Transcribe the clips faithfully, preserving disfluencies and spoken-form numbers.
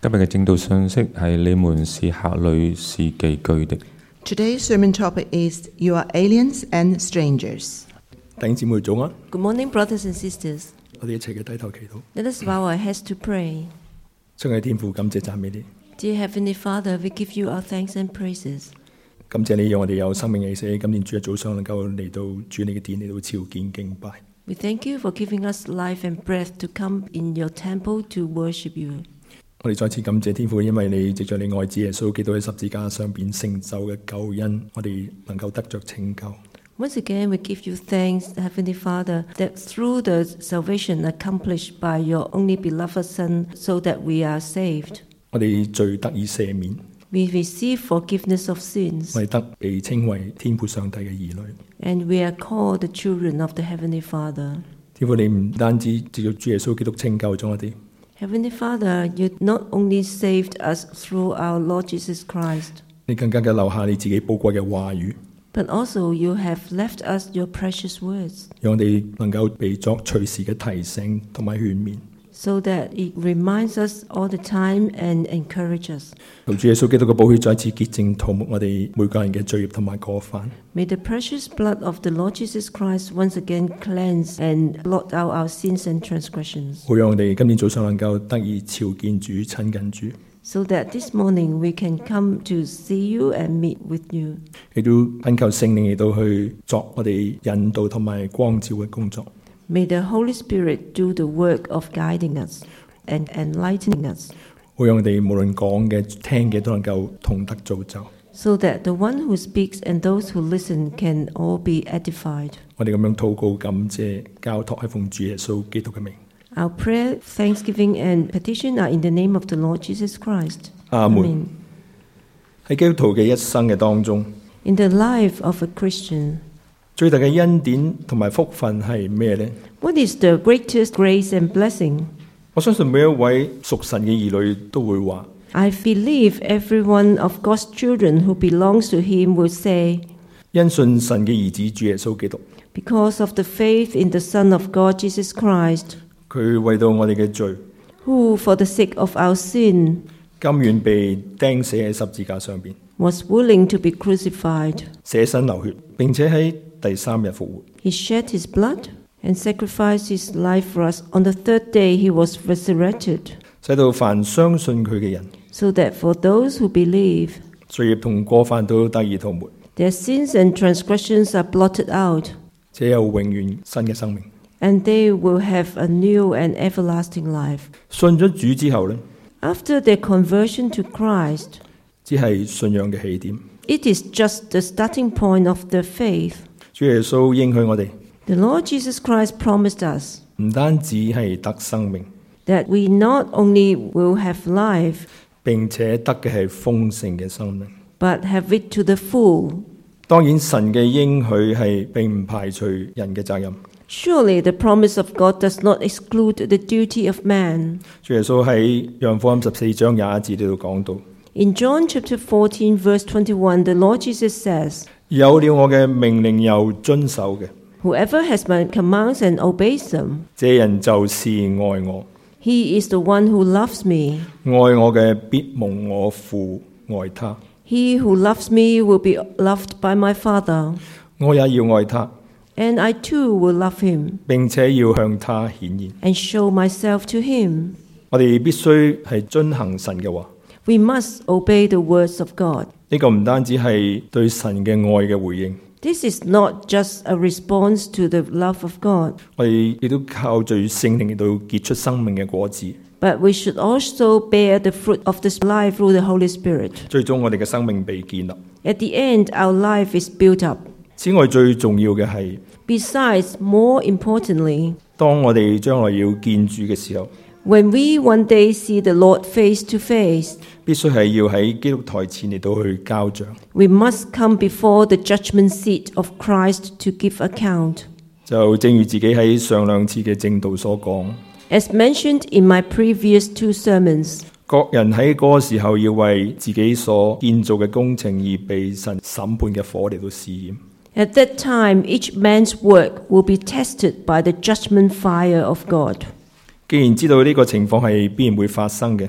今日嘅正道信息係你們是客旅是寄居的。 Today's sermon topic is You are aliens and strangers. 弟兄姊妹早安， Good morning, brothers and sisters. 我哋一齊嘅低頭祈禱。 Let us bow our heads to pray. 親愛的天父，感謝讚美你， Dear Heavenly Father, we give you our thanks and praises. 感謝你讓我哋有生命氣息，今年主日早上能夠嚟到主你嘅殿嚟到朝見敬拜。 We thank you for giving us life and breath to come in your temple to worship you. 我哋再次感謝天父，因為你藉著你愛子耶穌基督喺十字架上邊成就嘅救恩，我哋能夠得着拯救。 Once again, we give you thanks, Heavenly Father, that through the salvation accomplished by your only beloved Son, so that we are saved. 我哋罪得以赦免， We receive forgiveness of sins, 我哋得被稱為天父上帝嘅兒女。 and we are called the children of the Heavenly Father. 天父，你唔單止藉著主耶穌基督拯救咗我哋， Heavenly Father, you not only saved us through our Lord Jesus Christ, 你更加嘅留下你自己寶貴嘅話語， but also you have left us your precious words, 讓我哋能夠被作隨時嘅提醒同埋勸勉。 so that it reminds us all the time and encourages us. 求主耶穌基督嘅寶血再次潔淨塗抹我哋每個人嘅罪孽同埋過犯。 May the precious blood of the Lord Jesus Christ once again cleanse and blot out our sins and transgressions, 好讓我哋今天早上能夠得以朝見主、親近主， so that this morning we can come to see you and meet with you. 亦都懇求聖靈嚟到去作我哋引導同埋光照嘅工作。 May the Holy Spirit do the work of guiding us and enlightening us, 好讓我哋無論講嘅、聽嘅都能夠同得造就。 so that the one who speaks and those who listen can all be edified. 我哋咁樣禱告、感謝、交託喺奉主耶穌基督嘅名。 Our prayer, thanksgiving and petition are in the name of the Lord Jesus Christ. 阿門。喺基督徒嘅一生嘅當中， In the life of a Christian, 最大嘅恩典同埋福分係咩呢？ what is the greatest grace and blessing? 我相信每一位屬神嘅兒女都會話： I believe every one of God's children who belongs to Him will say, 因信神嘅兒子主耶穌基督， because of the faith in the Son of God Jesus Christ, 佢為到我哋嘅罪， who for the sake of our sin 甘願被釘死喺十字架上邊， was willing to be crucified. 捨身流血，並且喺第三日復活。 He shed His blood and sacrificed His life for us. On the third day He was resurrected, 使到凡相信佢嘅人， so that for those who believe, 罪孽同過犯都得以塗抹， their sins and transgressions are blotted out, 且有永遠新嘅生命。 and they will have a new and everlasting life. 信咗主之後呢， After their conversion to Christ, 只係信仰嘅起點。 it is just the starting point of their faith. 主耶穌應許我哋， The Lord Jesus Christ promised us 唔單止係得生命， that we not only will have life, 並且得嘅係豐盛嘅生命。 but have it to the full. 當然，神嘅應許係並唔排除人嘅責任。 Surely the promise of God does not exclude the duty of man. 主耶穌喺約翰福音十四章廿一節呢度講到： In John chapter fourteen, verse twenty-one, the Lord Jesus says, 有了我嘅命令又遵守嘅， Whoever has my commands and obeys them, 這人就是愛我。 he is the one who loves me. 愛我嘅必蒙我父愛他， He who loves me will be loved by my Father, 我也要愛他， and I too will love him 並且要向他顯現。 and show myself to him. 我哋必須係遵行神嘅話， We must obey the words of God. 呢個唔單止係對神嘅愛嘅回應， This is not just a response to the love of God, 我哋亦都靠住聖靈嚟到結出生命嘅果子。 but we should also bear the fruit of this life through the Holy Spirit. 最終我哋嘅生命被建立。 At the end, our life is built up. 此外，最重要嘅係， Besides, more importantly, 當我哋將來要見主嘅時候， when we one day see the Lord face to face, 必須係要喺基督台前嚟到去交賬。 we must come before the judgment seat of Christ to give account. 就正如自己喺上兩次嘅正道所講， As mentioned in my previous two sermons, 各人喺嗰個時候要為自己所建造嘅工程而被神審判嘅火嚟到試驗。 at that time each man's work will be tested by the judgment fire of God. 既然知道呢個情況係必然會發生嘅，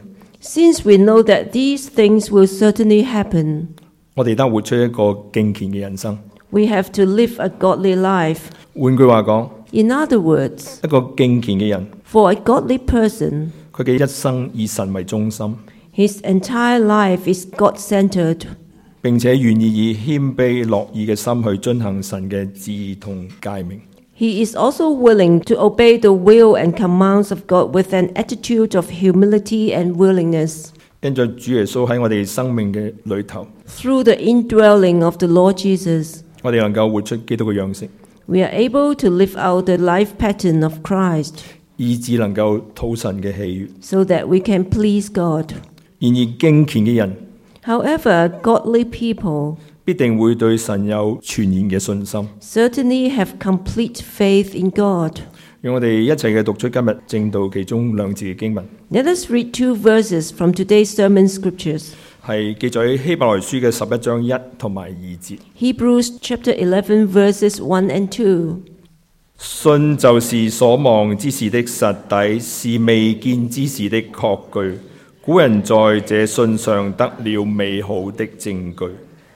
Since we know that these things will certainly happen, 我哋得活出一個敬虔嘅人生。 we have to live a godly life. 換句話講， In other words, 一個敬虔嘅人， for a godly person, 佢嘅一生以神為中心， his entire life is God-centered, 並且願意以謙卑樂意嘅心去遵行神嘅旨意同誡命。 he is also willing to obey the will and commands of God with an attitude of humility and willingness. 因着主耶穌喺我哋生命嘅裏頭， Through the indwelling of the Lord Jesus, 我哋能夠活出基督嘅樣式， we are able to live out the life pattern of Christ, 以致能夠討神嘅喜悅。 so that we can please God. 然而敬虔嘅人 However, godly people 必定會對神有全然嘅信心。 certainly have complete faith in God. 讓我哋一齊嘅讀出今日正道其中兩節嘅經文， Let us read two verses from today's sermon scriptures. 係記載喺希伯來書嘅十一章一同埋二節。 Hebrews chapter eleven verses one and two. 信就是所望之事的實底，是未見之事的確據。古人在這信上得了美好的證據。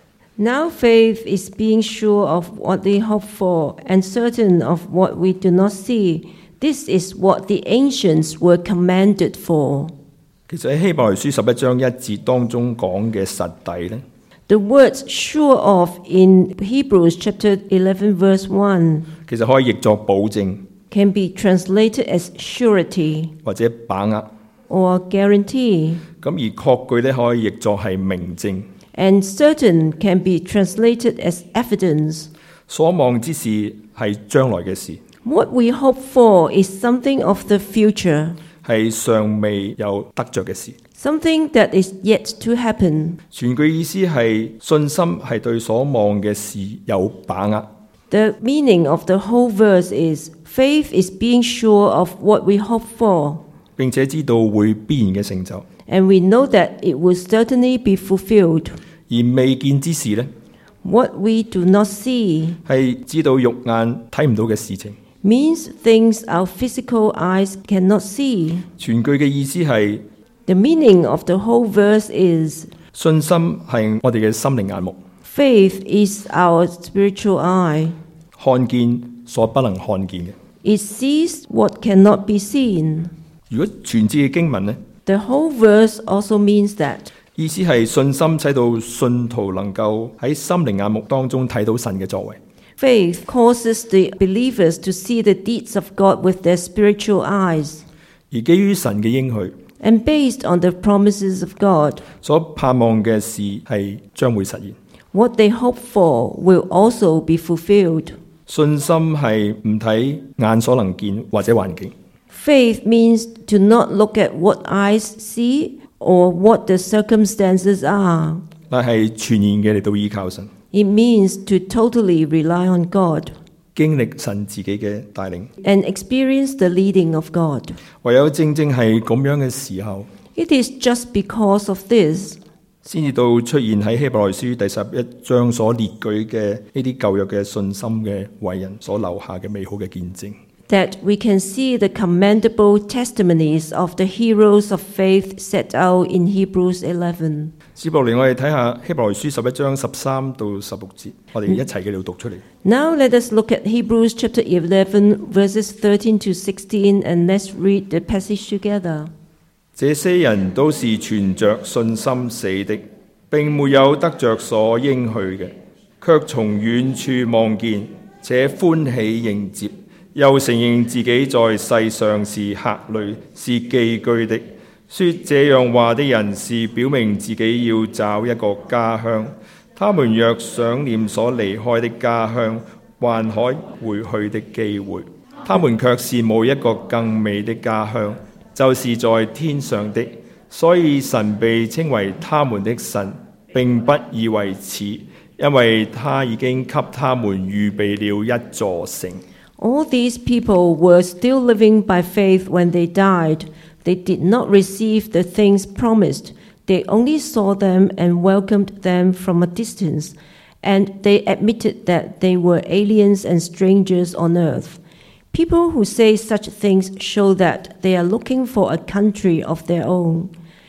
Now faith is being sure of what they hope for and certain of what we do not see. This is what the ancients were commended for. 其實喺希伯來書十一章一節當中講嘅實底呢， The words sure of in Hebrews chapter eleven verse one 其實可以譯作保證 can be translated as surety 或者把握。 or guarantee, 咁而確據咧可以譯作係明證。 and certain can be translated as evidence. 所望之事係將來嘅事， What we hope for is something of the future, 係尚未有得着嘅事。 something that is yet to happen. 全句意思係信心係對所望嘅事有把握。 The meaning of the whole verse is faith is being sure of what we hope for, 並且知道會必然嘅成就。 and we know that it will certainly be fulfilled. 而未見之事呢， What we do not see 係知道肉眼睇唔到嘅事情。 means things our physical eyes cannot see. 全句嘅意思係 The meaning of the whole verse is 信心係我哋嘅心靈眼目， faith is our spiritual eye. 看見所不能看見嘅。 It sees what cannot be seen. 如果全節嘅經文呢， The whole verse also means that 意思係信心使到信徒能夠喺心靈眼目當中睇到神嘅作為。 faith causes the believers to see the deeds of God with their spiritual eyes. 而基於神嘅應許， And based on the promises of God, 所盼望嘅事係將會實現。 what they hope for will also be fulfilled. 信心係唔睇眼所能見或者環境， Faith means to not look at what eyes see or what the circumstances are. 但係全然嘅嚟到依靠神， It means to totally rely on God 經歷神自己嘅帶領。 and experience the leading of God. 唯有正正係咁樣嘅時候， It is just because of this 先至到出現喺希伯來書第十一章所列舉嘅呢啲舊約嘅信心嘅偉人所留下嘅美好嘅見證。 that we can see the commendable testimonies of the heroes of faith set out in Hebrews eleven. 接落嚟，我哋睇下希伯來書十一章十三到十六節，我哋一齊嘅嚟讀出嚟。 Now let us look at Hebrews chapter eleven, verses thirteen to sixteen, and let's read the passage together. 這些人都是存着信心死的，並沒有得着所應許嘅，卻從遠處望見，且歡喜迎接，又承認自己在世上是客旅，是寄居的。說這樣話的人是表明自己要找一個家鄉。他們若想念所離開的家鄉，還可回去的機會，他們卻是冇一個更美的家鄉，就是在天上的。所以神被稱為他們的神，並不以為恥，因為他已經給他們預備了一座城。 All these people were still living by faith when they died. They did not receive the things promised. They only saw them and welcomed them from a distance, and they admitted that they were aliens and strangers on earth. People who say such things show that they are looking for a country of their own.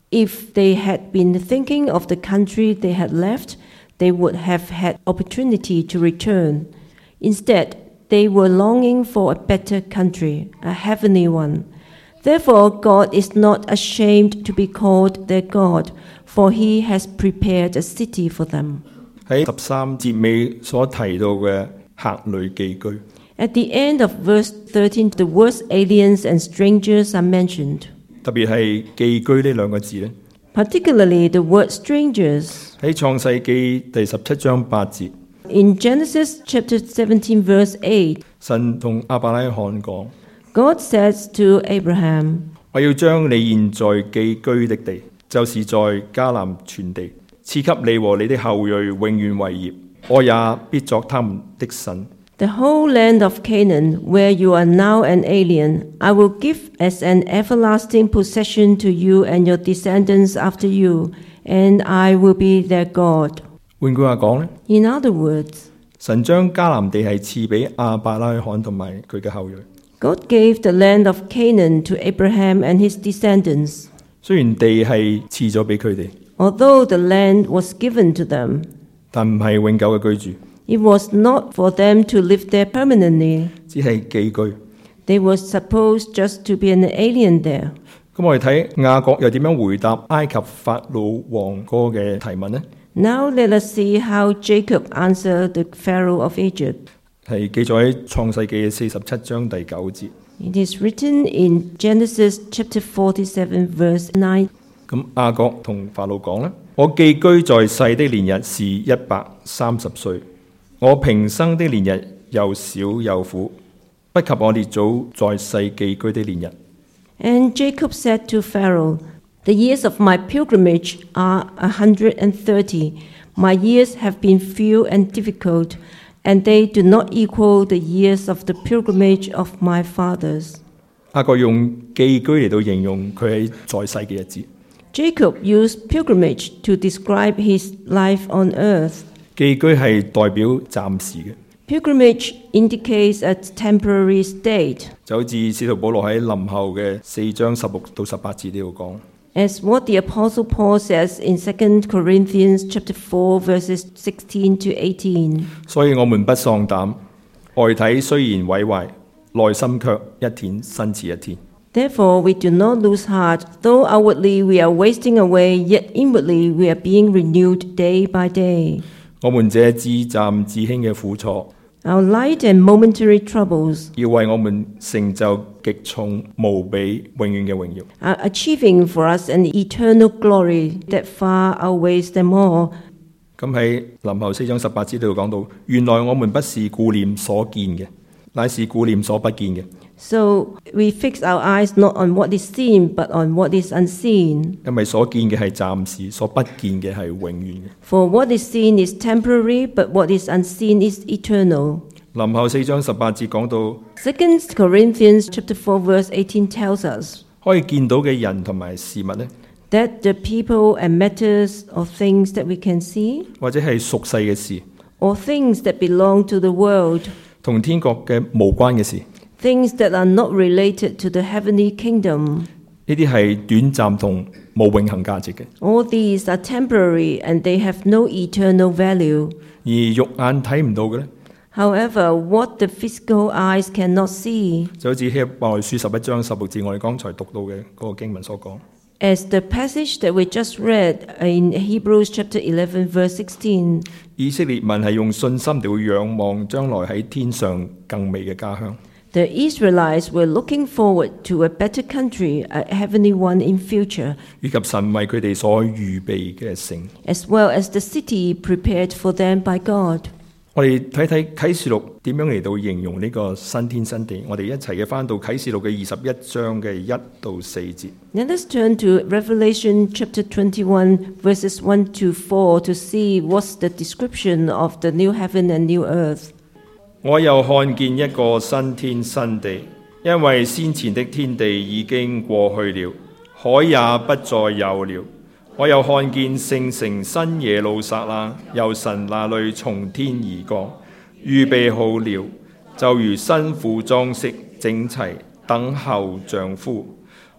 If they had been thinking of the country they had left, they would have had opportunity to return. Instead, they were longing for a better country, a heavenly one. Therefore, God is not ashamed to be called their God, for he has prepared a city for them. 喺十三節尾所提到嘅客旅寄居， At the end of verse thirteen, the words aliens and strangers are mentioned. 特別係寄居呢兩個字咧， Particularly the word strangers. 喺創世記第十七章八節， In Genesis chapter seventeen, verse eight, 神同亞伯拉罕講： God says to Abraham, 我要將你現在寄居的地，就是在迦南全地，賜給你和你的後裔永遠為業，我也必作他們的神。 The whole land of Canaan, where you are now an alien, I will give as an everlasting possession to you and your descendants after you, and I will be their God. 換句話講咧， In other words, 神將迦南地係賜俾亞伯拉罕同埋佢嘅後裔。 God gave the land of Canaan to Abraham and his descendants. 雖然地係賜咗俾佢哋， Although the land was given to them, 但唔係永久嘅居住， it was not for them to live there permanently. 只係寄居。 They were supposed just to be an alien there. 咁我哋睇雅各又點樣回答埃及法老王嗰個嘅提問呢？ Now let us see how Jacob answered the Pharaoh of Egypt. 係記載喺創世記四十七章第九節。 It is written in Genesis chapter forty-seven, verse nine. 咁雅各同法老講咧：我寄居在世的年日是一百三十歲，我平生的年日又少又苦，不及我列祖在世寄居的年日。 And Jacob said to Pharaoh, The years of my pilgrimage are a hundred and thirty. My years have been few and difficult, and they do not equal the years of the pilgrimage of my fathers. 雅各用寄居嚟到形容佢喺在世嘅日子。 Jacob used pilgrimage to describe his life on earth. 寄居係代表暫時嘅， Pilgrimage indicates a temporary state, 就好似使徒保羅喺林後嘅四章十六到十八節呢度講。 as what the Apostle Paul says in Second Corinthians chapter four, verses sixteen to eighteen. 所以我們不喪膽，外體雖然毀壞，內心卻一天新似一天。 Therefore, we do not lose heart. Though outwardly we are wasting away, yet inwardly we are being renewed day by day. 我們這至暫至輕嘅苦楚， Our light and momentary troubles 要為我們成就極重無比永遠嘅榮耀。 are achieving for us an eternal glory that far outweighs them all. 咁喺林後四章十八節度講到，原來我們不是顧念所見嘅，乃是顧念所不見嘅。 So we fix our eyes not on what is seen, but on what is unseen. 因為所見嘅係暫時，所不見嘅係永遠嘅。 For what is seen is temporary, but what is unseen is eternal. 林後四章十八節講到， Second Corinthians chapter four, verse eighteen tells us 可以見到嘅人同埋事物呢， that the people and matters or things that we can see, 或者係屬世嘅事， or things that belong to the world, 同天國嘅無關嘅事， things that are not related to the heavenly kingdom, 呢啲係短暫同冇永恆價值嘅。 all these are temporary and they have no eternal value. 而肉眼睇唔到嘅呢， However, what the physical eyes cannot see, 就好似希伯來書十一章十六節，我哋剛才讀到嘅嗰個經文所講。 as the passage that we just read in Hebrews chapter eleven, verse sixteen, 以色列民係用信心嚟去仰望將來喺天上更美嘅家鄉。 the Israelites were looking forward to a better country, a heavenly one in future, 以及神為佢哋所預備嘅城。 as well as the city prepared for them by God. 我哋睇睇啟示錄點樣嚟到形容呢個新天新地。我哋一齊嘅翻到啟示錄嘅二十一章嘅一到四節。 Let us turn to Revelation chapter twenty-one, verses one to four to see what's the description of the new heaven and new earth. 我又看見一個新天新地，因為先前的天地已經過去了，海也不再有了。我又看見聖城新耶路撒冷由神那裏從天而降，預備好了，就如新婦裝飾整齊，等候丈夫。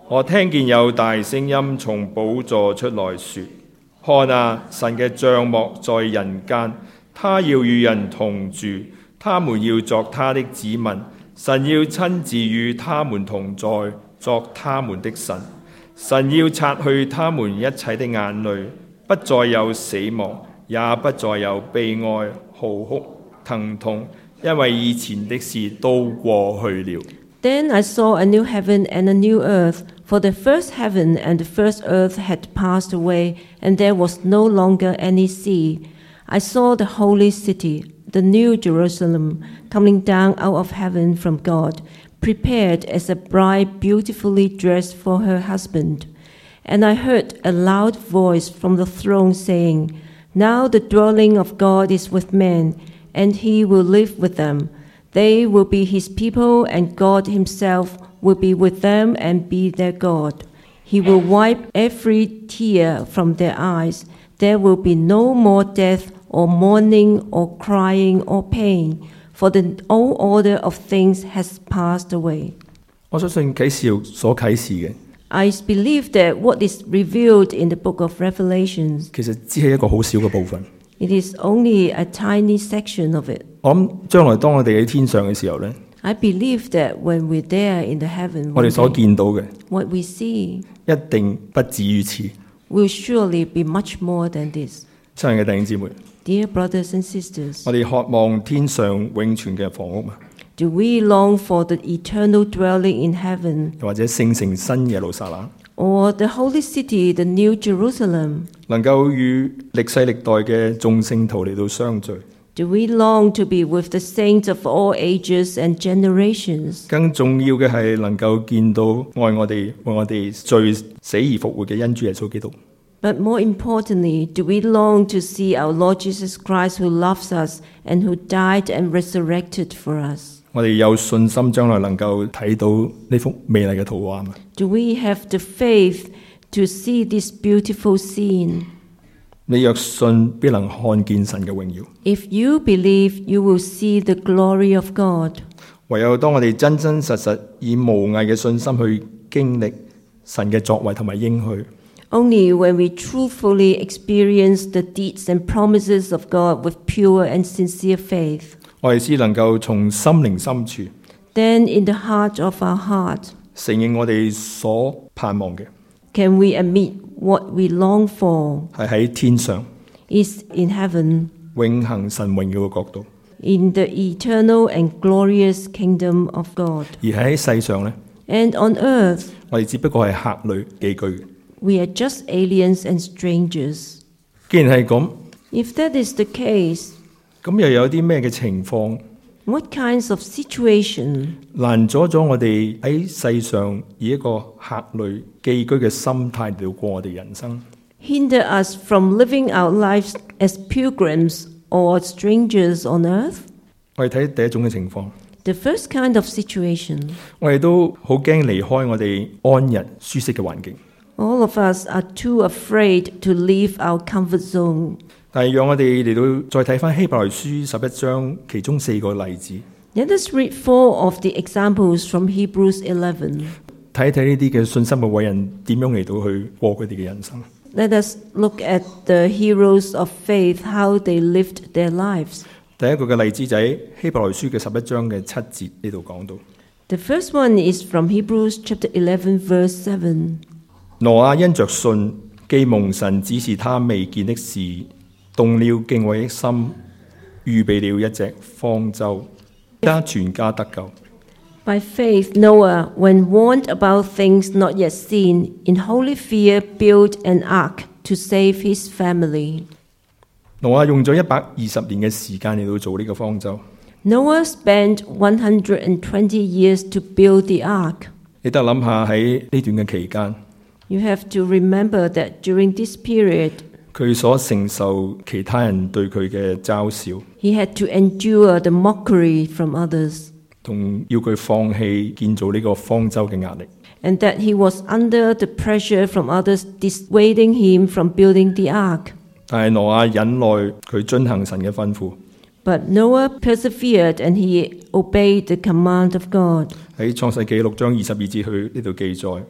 我聽見有大聲音從寶座出來說：看啊，神嘅帳幕在人間，他要與人同住，他們要作他的子民，神要親自與他們同在，作他們的神。神要擦去他們一切的眼淚，不再有死亡，也不再有悲哀、號哭、疼痛，因為以前的事都過去了。 Then I saw a new heaven and a new earth, for the first heaven and the first earth had passed away, and there was no longer any sea. I saw the holy city, the new Jerusalem, coming down out of heaven from God, prepared as a bride beautifully dressed for her husband. And I heard a loud voice from the throne saying, Now the dwelling of God is with men, and he will live with them. They will be his people, and God himself will be with them and be their God. He will wipe every tear from their eyes. There will be no more death or mourning or crying or pain, for the old order of things has passed away. 我相信啟示錄所啟示嘅， I believe that what is revealed in the book of Revelations, 其實只係一個好少嘅部分。 it is only a tiny section of it. 我諗將來當我哋喺天上嘅時候呢， I believe that when we're there in the heaven, 我哋 one 所 day, 見到嘅 what we see 一定不止於此。 will surely be much more than this. 親愛嘅弟兄姊妹， Dear brothers and sisters, 我哋渴望天上永存嘅房屋嘛， do we long for the eternal dwelling in heaven, 又或者聖城新耶路撒冷， or the holy city, the new Jerusalem? 能夠與歷世歷代嘅眾聖徒嚟到相聚？ Do we long to be with the saints of all ages and generations? 更重要嘅係能夠見到愛我哋、為我哋罪死而復活嘅恩主耶穌基督。 But more importantly, do we long to see our Lord Jesus Christ who loves us and who died and resurrected for us? 我哋有信心將來能夠睇到呢幅美麗嘅圖畫嘛？ Do we have the faith to see this beautiful scene? 你若信，必能看見神嘅榮耀。 If you believe, you will see the glory of God. 唯有當我哋真真實實以無偽嘅信心去經歷神嘅作為同埋應許， Only when we truthfully experience the deeds and promises of God with pure and sincere faith, 我哋先能夠從心靈深處 then in the heart of our heart 承認我哋所盼望嘅 can we admit what we long for 係喺天上 is in heaven, 永恆神榮耀嘅國度， in the eternal and glorious kingdom of God. 而喺世上呢， And on earth, 我哋只不過係客旅寄居嘅。 we are just aliens and strangers. 既然係咁， If that is the case, 咁又有啲咩嘅情況 what kinds of situation 攔阻咗我哋喺世上以一個客旅寄居嘅心態嚟到過我哋人生？ hinder us from living our lives as pilgrims or strangers on earth? 我哋睇第一種嘅情況， The first kind of situation, 我哋都好驚離開我哋安逸舒適嘅環境， all of us are too afraid to leave our comfort zone. 但係讓我哋嚟到再睇翻希伯來書十一章其中四個例子， Let us read four of the examples from Hebrews eleven. 睇一睇呢啲嘅信心嘅偉人點樣嚟到去過佢哋嘅人生。 Let us look at the heroes of faith, how they lived their lives. 第一個嘅例子就喺希伯來書嘅十一章嘅七節呢度講到， The first one is from Hebrews chapter eleven, verse seven. 挪亞因着信，既蒙神指示他未見的事，動了敬畏的心，預備了一隻方舟，他全家得救。 By faith, Noah, when warned about things not yet seen, in holy fear built an ark to save his family. 挪亞用咗一百二十年嘅時間嚟到做呢個方舟。 Noah spent one hundred twenty years to build the ark. 你得諗下喺呢段嘅期間， You have to remember that during this period, 佢所承受其他人對佢嘅嘲笑， he had to endure the mockery from others, 同要佢放棄建造呢個方舟嘅壓力。 and that he was under the pressure from others dissuading him from building the ark. 但係挪亞忍耐，佢遵行神嘅吩咐。 But Noah persevered and he obeyed the command of God. 喺創世記六章二十二節去呢度記載，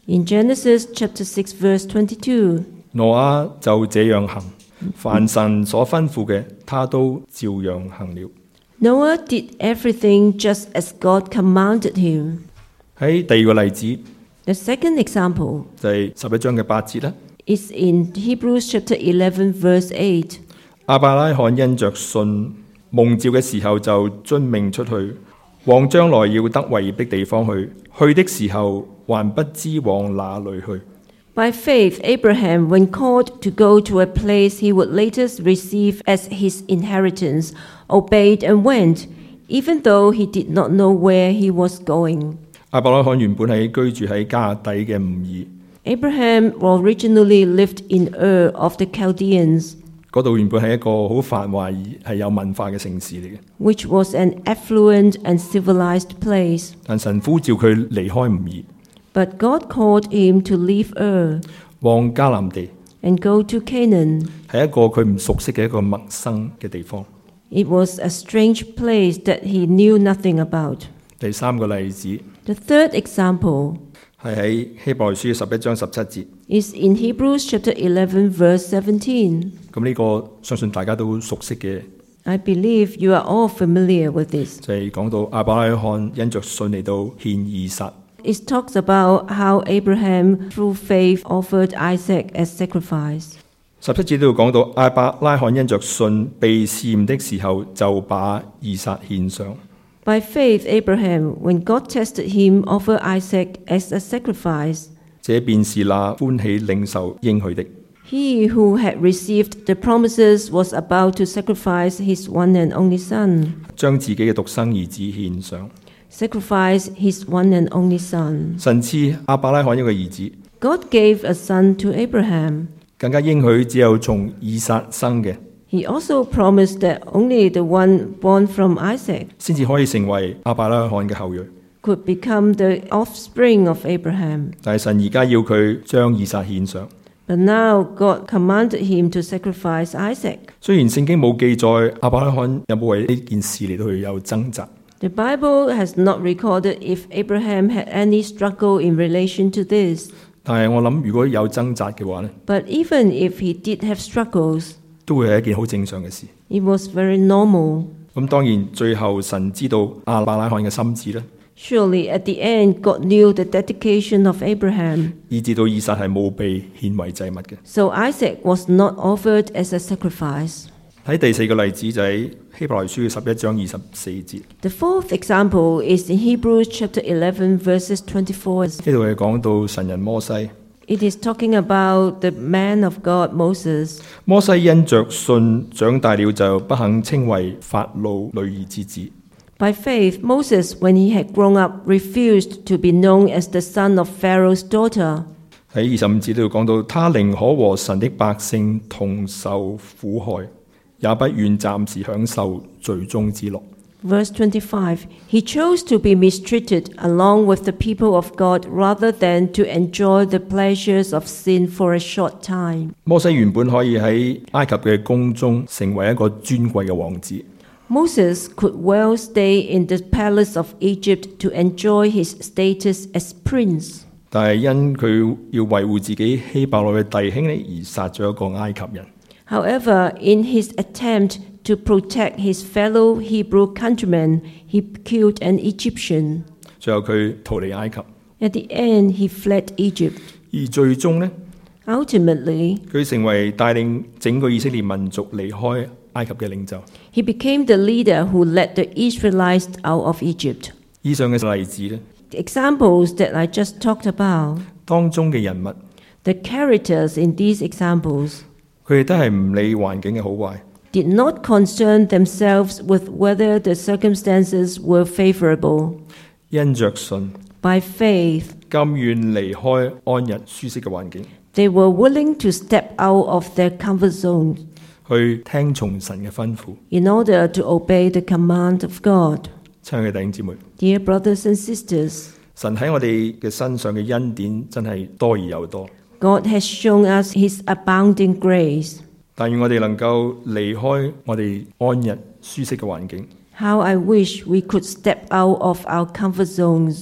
In Genesis chapter six, verse twenty-two, 挪亞就這樣行，凡神所吩咐嘅，他都照樣行了。 Noah did everything just as God commanded him. 喺第二個例子 The second example 就係十一章嘅八節啦。 is in Hebrews chapter eleven, verse eight. 亞伯拉罕因着信蒙召嘅時候就遵命出去，往將來要得為業的地方去。去的時候還不知往哪裏去。 By faith, Abraham, when called to go to a place he would later receive as his inheritance, obeyed and went, even though he did not know where he was going. 亞伯拉罕原本係居住喺加勒底嘅吾珥， Abraham originally lived in Ur of the Chaldeans, 嗰度原本係一個好繁華而係有文化嘅城市嚟嘅。 which was an affluent and civilized place. 但神呼召佢離開吾珥， But God called him to leave Ur 往迦南地， and go to Canaan. 係一個佢唔熟悉嘅一個陌生嘅地方。 It was a strange place that he knew nothing about. 第三個例子 The third example 係喺希伯來書十一章十七節， is in Hebrews chapter eleven, verse seventeen. 咁呢個相信大家都熟悉嘅， I believe you are all familiar with this. 就係講到亞伯拉罕因着信嚟到獻以撒。 It talks about how Abraham, through faith, offered Isaac as sacrifice. 十七節都要講到亞伯拉罕因着信被試驗的時候，就把以撒獻上。 By faith, Abraham, when God tested him, offered Isaac as a sacrifice. 這便是那歡喜領受應許的。 He who had received the promises was about to sacrifice his one and only son. 將自己嘅獨生兒子獻上。 Sacrifice his one and only son. 神賜亞伯拉罕一個兒子， God gave a son to Abraham. 更加應許只有從以撒生嘅， He also promised that only the one born from Isaac 先至可以成為亞伯拉罕嘅後裔。 could become the offspring of Abraham. 但係神而家要佢將以撒獻上。 But now God commanded him to sacrifice Isaac. 雖然聖經冇記載亞伯拉罕有冇為呢件事嚟到去有掙扎， The Bible has not recorded if Abraham had any struggle in relation to this. 但係我諗如果有掙扎嘅話呢， But even if he did have struggles, 都會係一件好正常嘅事。 it was very normal. 咁當然最後神知道亞伯拉罕嘅心志咧， Surely at the end, God knew the dedication of Abraham. 以至到以撒係冇被獻為祭物嘅。 So Isaac was not offered as a sacrifice. 喺第四個例子就喺希伯來書十一章二十四節， The fourth example is in Hebrews chapter eleven, verses twenty-four. 呢度係講到神人摩西。 It is talking about the man of God, Moses. 摩西因着信長大了，就不肯稱為法老女兒之子。 By faith, Moses, when he had grown up, refused to be known as the son of Pharaoh's daughter. 喺二十五節都要講到，他寧可和神的百姓同受苦害，也不願暫時享受罪中之樂。 Verse twenty-five, he chose to be mistreated along with the people of God rather than to enjoy the pleasures of sin for a short time. 摩西原本可以喺埃及嘅宮中成為一個尊貴嘅王子， Moses could well stay in the palace of Egypt to enjoy his status as prince. 但係因佢要維護自己希伯來嘅弟兄咧，而殺咗一個埃及人。 However, in his attempt to protect his fellow Hebrew countrymen, he killed an Egyptian. 最後佢逃離埃及， At the end, he fled Egypt. 而最終呢， Ultimately, 佢成為帶領整個以色列民族離開埃及嘅領袖。 he became the leader who led the Israelites out of Egypt. 以上嘅例子呢， The examples that I just talked about, 當中嘅人物， the characters in these examples, 佢哋都係唔理環境嘅好壞， did not concern themselves with whether the circumstances were favorable. 因着信， By faith, 甘願離開安逸舒適嘅環境， they were willing to step out of their comfort zone 去聽從神嘅吩咐。 in order to obey the command of God. 親愛嘅弟兄姊妹， Dear brothers and sisters, 神喺我哋嘅身上嘅恩典真係多而又多， God has shown us His abounding grace. 但願我哋能夠離開我哋安逸舒適嘅環境， How I wish we could step out of our comfort zones,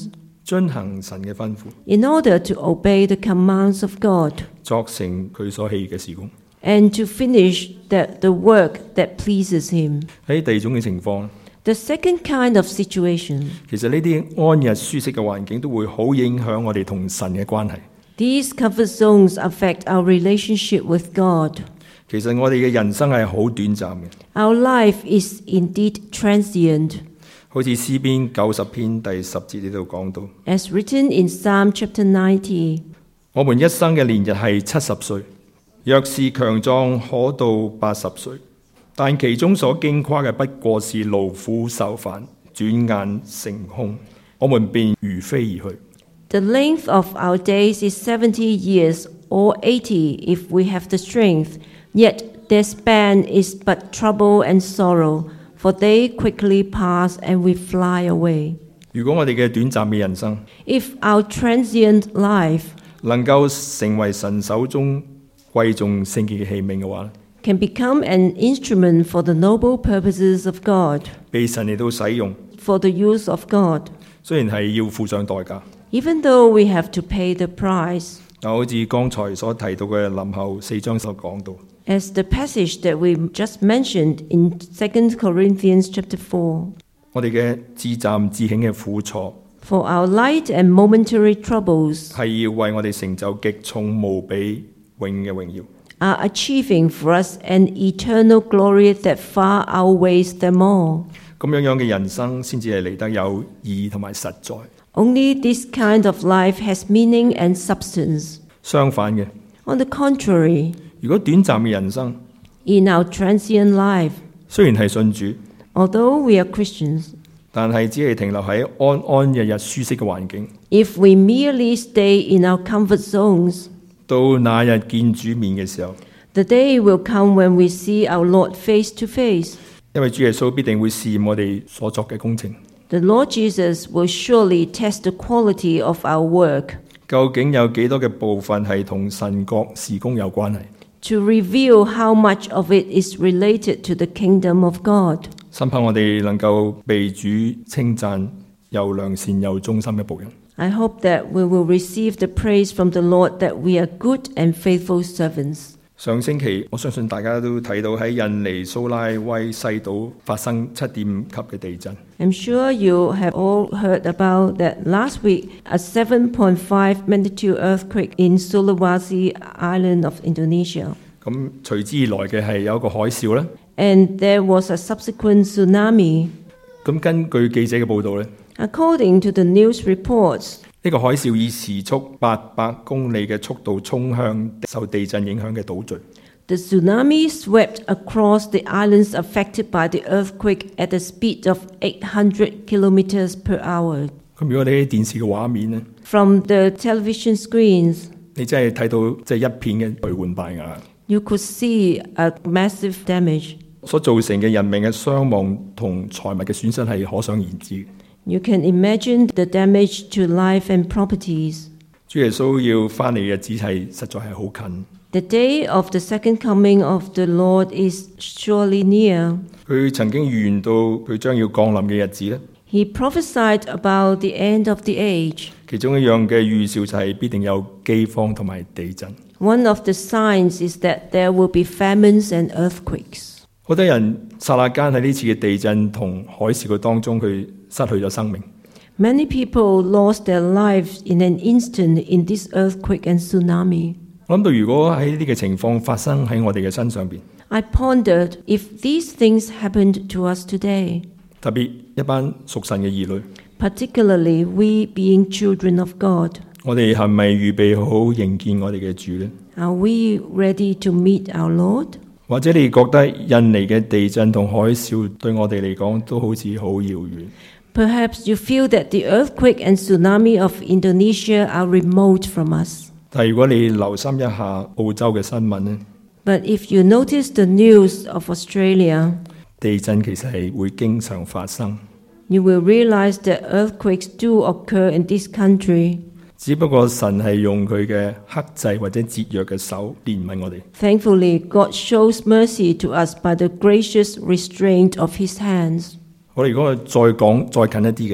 遵行神嘅吩咐， in order to obey the commands of God 作成佢所喜悅嘅事工。 and to finish the, the work that pleases Him. 喺第二種嘅情況， The second kind of situation, 其實呢啲安逸舒適嘅環境都會好影響我哋同神嘅關係。 these comfort zones affect our relationship with God. 其實我哋嘅人生係好短暫嘅， Our life is indeed transient, 好似詩篇九十篇第十節呢度講到， as written in Psalm chapter ninety. 我們一生嘅年日係七十歲，若是強壯可到八十歲，但其中所經誇嘅不過是勞苦受煩，轉眼成空，我們便如飛而去。 The length of our days is seventy years or eighty if we have the strength, yet their span is but trouble and sorrow, for they quickly pass and we fly away. 如果我哋嘅短暫嘅人生 If our transient life 能夠成為神手中貴重聖潔嘅器皿嘅話， can become an instrument for the noble purposes of God, 被神嚟到使用， for the use of God, 雖然係要付上代價， even though we have to pay the price, 但好似剛才所提到嘅林後四章所講到， as the passage that we just mentioned in Second Corinthians chapter four. 我哋嘅自暫自省嘅苦楚 For our light and momentary troubles 係要為我哋成就極重無比永嘅榮耀。 are achieving for us an eternal glory that far outweighs them all. 咁樣樣嘅人生先至係嚟得有意義同埋實在。 Only this kind of life has meaning and substance. 相反嘅， On the contrary, 如果短暫嘅人生 in our transient life, 雖然係信主， although we are Christians, 但係只係停留喺安安日日舒適嘅環境， if we merely stay in our comfort zones, 到那日見主面嘅時候， the day will come when we see our Lord face to face. 因為主耶穌必定會試驗我哋所作嘅工程， The Lord Jesus will surely test the quality of our work 究竟有幾多嘅部分係同神國事工有關係？ to reveal how much of it is related to the kingdom of God. 深盼我哋能夠被主稱讚又良善又忠心嘅僕人。 I hope that we will receive the praise from the Lord that we are good and faithful servants. 上星期我相信大家都睇到喺印尼蘇拉威西島發生七點五級嘅地震。 I'm sure you have all heard about that last week, a seven point five magnitude earthquake in Sulawesi Island of Indonesia. 咁隨之而來嘅係有一個海嘯啦。 And there was a subsequent tsunami. 咁根據記者嘅報導咧， According to the news reports, 呢個海嘯以時速八百公里嘅速度衝向受地震影響嘅島嶼。 the tsunami swept across the islands affected by the earthquake at a speed of eight hundred kilometers per hour. 咁如果你喺電視嘅畫面咧， From the television screens, 你真係睇到即係一片嘅頹垣敗瓦， you could see a massive damage. 所造成嘅人命嘅傷亡同財物嘅損失係可想而知嘅。 You can imagine the damage to life and properties. 主耶穌要翻嚟嘅日子係實在係好近。 The day of the second coming of the Lord is surely near. 佢曾經預言到佢將要降臨嘅日子咧， He prophesied about the end of the age. 其中一樣嘅預兆就係必定有饑荒同埋地震。 One of the signs is that there will be famines and earthquakes. 好多人剎那間喺呢次嘅地震同海嘯嘅當中，佢失去咗生命。 Many people lost their lives in an instant in this earthquake and tsunami. 我諗到如果喺呢啲嘅情況發生喺我哋嘅身上邊， I pondered if these things happened to us today, 特別一班屬神嘅兒女， particularly we being children of God. 我哋係咪預備好迎見我哋嘅主呢？ Are we ready to meet our Lord? 或者你覺得印尼嘅地震同海嘯對我哋嚟講都好似好遙遠？ Perhaps you feel that the earthquake and tsunami of Indonesia are remote from us. 但係如果你留心一下澳洲嘅新聞呢， But if you notice the news of Australia, 地震其實係會經常發生， you will realize that earthquakes do occur in this country. 只不過神係用佢嘅克制或者節約嘅手憐憫我哋。 Thankfully, God shows mercy to us by the gracious restraint of His hands. 我哋如果再講再近一啲嘅，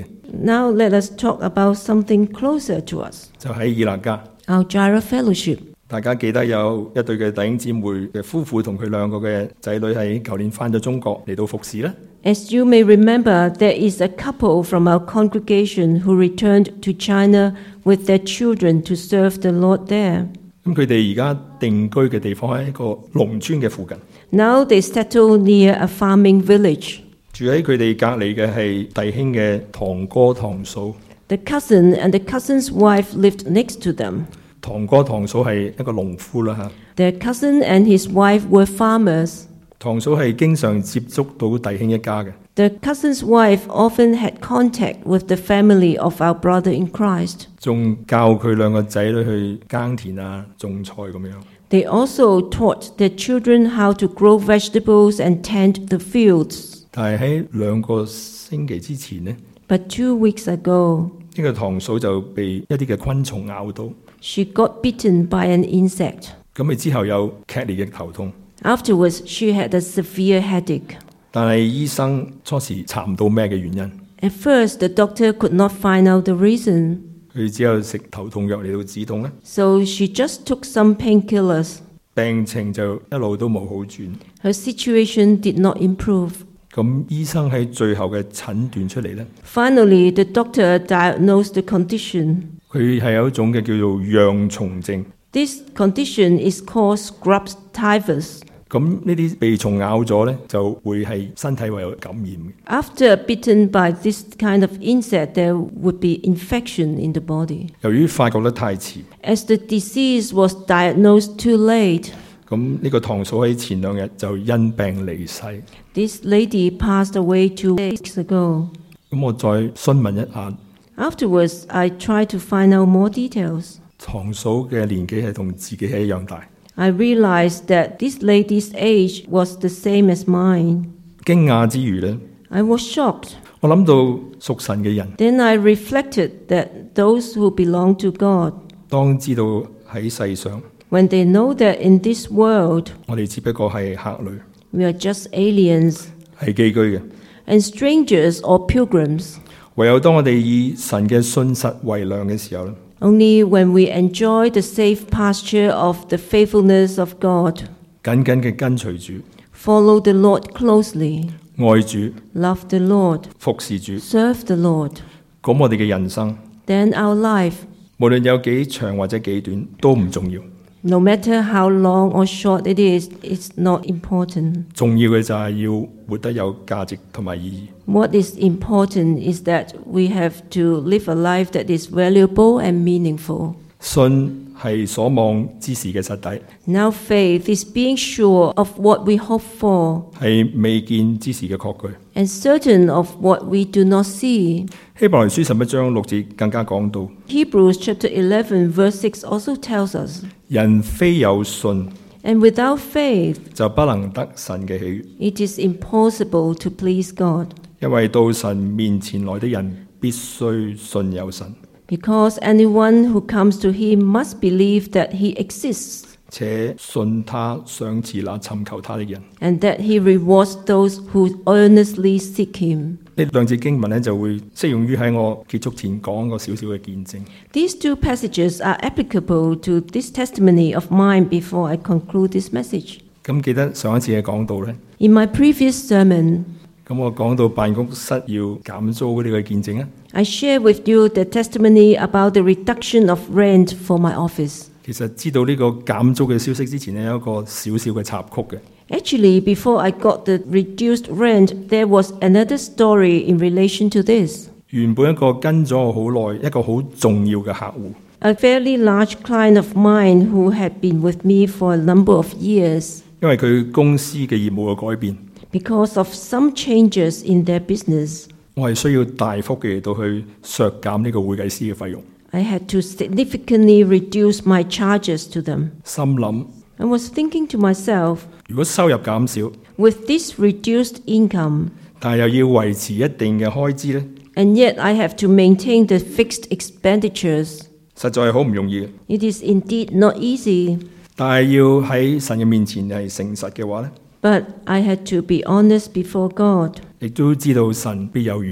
now let us talk about something closer to us, 就喺以勒家。 our Jireh Fellowship. 大家記得有一對嘅弟兄姊妹嘅夫婦同佢兩個嘅仔女喺舊年翻咗中國嚟到服侍啦。 As you may remember, there is a couple from our congregation who returned to China with their children to serve the Lord there. 咁佢哋而家定居嘅地方喺一個農村嘅附近， Now they settle near a farming village. 住喺佢哋隔離嘅係弟兄嘅堂哥堂嫂。 The cousin and the cousin's wife lived next to them. 堂哥堂嫂係一個農夫啦嚇， Their cousin and his wife were farmers. 堂嫂係經常接觸到弟兄一家嘅。 The cousin's wife often had contact with the family of our brother in Christ. 仲教佢兩個仔女去耕田啊、種菜咁樣。 They also taught their children how to grow vegetables and tend the fields. 但係喺兩個星期之前呢， But two weeks ago, 呢個堂嫂就被一啲嘅昆蟲咬到， she got bitten by an insect. 咁佢之後有劇烈嘅頭痛， Afterwards, she had a severe headache. 但係醫生初時查唔到咩嘅原因， At first, the doctor could not find out the reason, 佢只有食頭痛藥嚟到止痛咧， so she just took some painkillers. 病情就一路都冇好轉。 Her situation did not improve. 咁醫生喺最後嘅診斷出嚟咧， Finally, the doctor diagnosed the condition. 佢係有一種嘅叫做恙蟲症。 This condition is called Scrub's typhus. 咁呢啲被蟲咬咗咧，就會係身體會有感染嘅。 After bitten by this kind of insect, there would be infection in the body. 由於發覺得太遲， As the disease was diagnosed too late, 咁呢個堂嫂喺前兩日就因病離世。 this lady passed away two weeks ago. 咁我再詢問一下， Afterwards, I tried to find out more details. 堂嫂嘅年紀係同自己係一樣大。 I realized that this lady's age was the same as mine. 驚訝之餘呢， I was shocked. 我諗到屬神嘅人， Then I reflected that those who belong to God, 當知道喺世上， when they know that in this world 我哋只不過係客旅， we are just aliens 係寄居嘅。 and strangers or pilgrims, 唯有當我哋以神嘅信實為量嘅時候咧， only when we enjoy the safe pasture of the faithfulness of God, 緊緊嘅跟隨主， follow the Lord closely, 愛主， love the Lord, 服侍主， serve the Lord, 咁我哋嘅人生， then our life, 無論有幾長或者幾短，都唔重要。 no matter how long or short it is, it's not important. 重要嘅就係要活得有價值同埋意義。 What is important is that we have to live a life that is valuable and meaningful. 信係所望之事嘅實底， Now faith is being sure of what we hope for 係未見之事嘅確據。 and certain of what we do not see. 希伯來書十一章六節更加講到， Hebrews chapter eleven verse six also tells us, 人非有信 and without faith 就不能得神嘅喜悅， it is impossible to please God, 因為到神面前來的人必須信有神， because anyone who comes to him must believe that he exists 且信他賞賜那尋求他的人。 and that he rewards those who earnestly seek him. 呢兩節經文咧就會適用於喺我結束前講個少少嘅見證。 These two passages are applicable to this testimony of mine before I conclude this message. 咁記得上一次嘅講道咧， In my previous sermon, 咁我講到辦公室要減租呢個見證啊。 I share with you the testimony about the reduction of rent for my office. 其實知道呢個減租嘅消息之前呢，有一個小小嘅插曲嘅。 Actually, before I got the reduced rent, there was another story in relation to this. 原本一個跟咗我好耐，一個好重要嘅客戶， A fairly large client of mine who had been with me for a number of years, 因為佢公司嘅業務嘅改變， because of some changes in their business, 我係需要大幅嘅嚟到去削減呢個會計師嘅費用。 I had to significantly reduce my charges to them. 心諗， I was thinking to myself, 如果收入減少， with this reduced income, 但係又要維持一定嘅開支呢， and yet I have to maintain the fixed expenditures, 實在係好唔容易嘅。 it is indeed not easy. 但係要喺神嘅面前係誠實嘅話呢， But I had to be honest before God. 亦都知道神必有預備。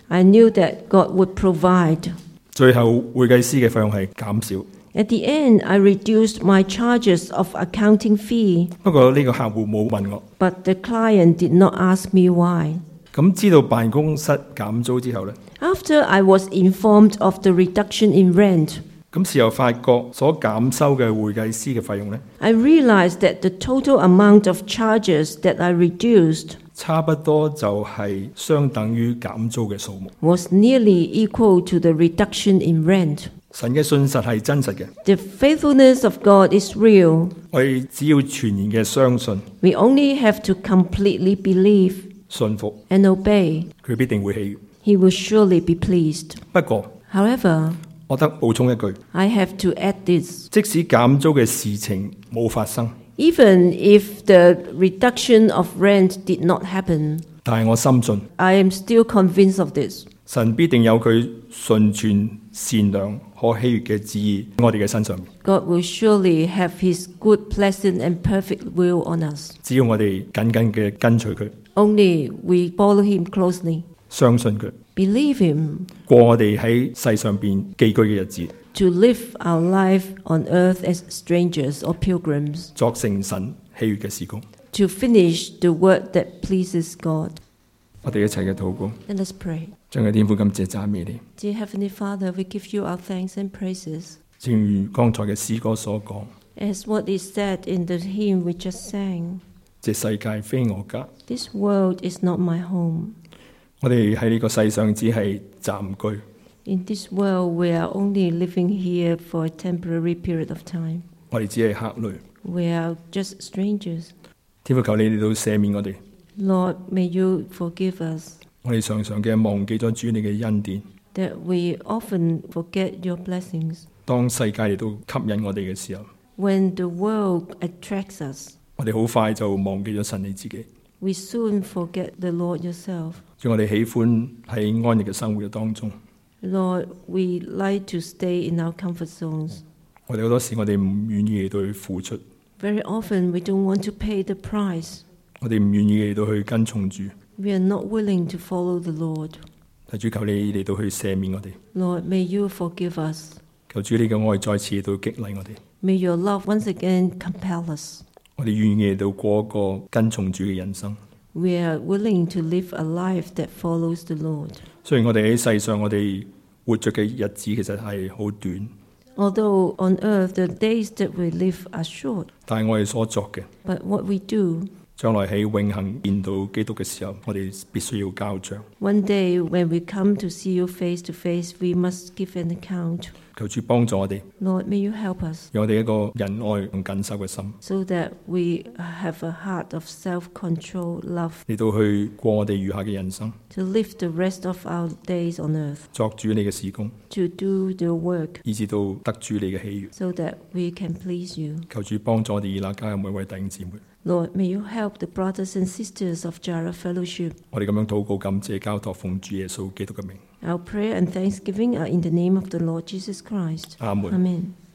I knew that God would provide. 最後會計師嘅費用係減少。 At the end, I reduced my charges of accounting fee, 不過呢個客戶冇問我。 but the client did not ask me why. 咁知道辦公室減租之後呢， After I was informed of the reduction in rent, 咁事後發覺所減收嘅會計師嘅費用呢， I realized that the total amount of charges that I reduced 差不多就係相等於減租嘅數目。 was nearly equal to the reduction in rent. 神嘅信實係真實嘅， The faithfulness of God is real. 我哋只要全然嘅相信、 We only have to completely believe 信服， and obey. 佢必定會喜悅。 He will surely be pleased. 不過， However, 我得補充一句， I have to add this. 即使減租嘅事情冇發生， Even if the reduction of rent did not happen, 但係我深信 I am still convinced of this. 神必定有佢純全、善良、可喜悅嘅旨意喺我哋嘅身上面。 God will surely have His good, pleasant, and perfect will on us. 只要我哋緊緊嘅跟隨佢， Only we follow Him closely, 相信佢， believe Him, 過我哋喺世上邊寄居嘅日子， to live our life on earth as strangers or pilgrims, 作成神喜悅嘅事工。 to finish the work that pleases God. 我哋一齊嘅禱告， Let us pray. 將佢天父感謝讚美你。 Dear Heavenly Father, we give you our thanks and praises. 正如剛才嘅詩歌所講， As what is said in the hymn we just sang, 這世界非我家， this world is not my home. 我哋喺呢個世上只係暫居， In this world, we are only living here for a temporary period of time. 我哋只係客旅。 We are just strangers. 天父求你嚟到赦免我哋， Lord, may you forgive us 我哋常常嘅忘記咗主你嘅恩典。 that we often forget your blessings. 當世界嚟到吸引我哋嘅時候， When the world attracts us, 我哋好快就忘記咗神你自己。 we soon forget the Lord yourself. 所以我哋喜歡喺安逸嘅生活嘅當中， Lord, we like to stay in our comfort zones. 我哋好多時我哋唔願意嚟到去付出， Very often, we don't want to pay the price. 我哋唔願意嚟到去跟從主。 We are not willing to follow the Lord. 但主求你嚟到去赦免我哋， Lord, may you forgive us. 求主你嘅愛再次嚟到激勵我哋， May your love once again compel us. 我哋願意嚟到過一個跟從主嘅人生。 We are willing to live a life that follows the Lord. 雖然我哋喺世上我哋活着嘅日子其實係好短， Although on earth the days that we live are short, 但係我哋所作嘅， but what we do, 將來喺永恆見到基督嘅時候，我哋必須要交賬。 one day when we come to see you face to face, we must give an account. 求主幫助我哋， Lord, may you help us 讓我哋一個仁愛同謹守嘅心， so that we have a heart of self-control, love, 嚟到去過我哋餘下嘅人生， to live the rest of our days on earth, 作主你嘅事工， to do the work 以至到得主你嘅喜悅。 so that we can please you. 求主幫助我哋以那家嘅每位弟兄姊妹。 Lord, may you help the brothers and sisters of Jara Fellowship. 我哋咁樣禱告、感謝、交託，奉主耶穌基督嘅名。 Our prayer and thanksgiving are in the name of the Lord Jesus Christ. 阿門。 Amen.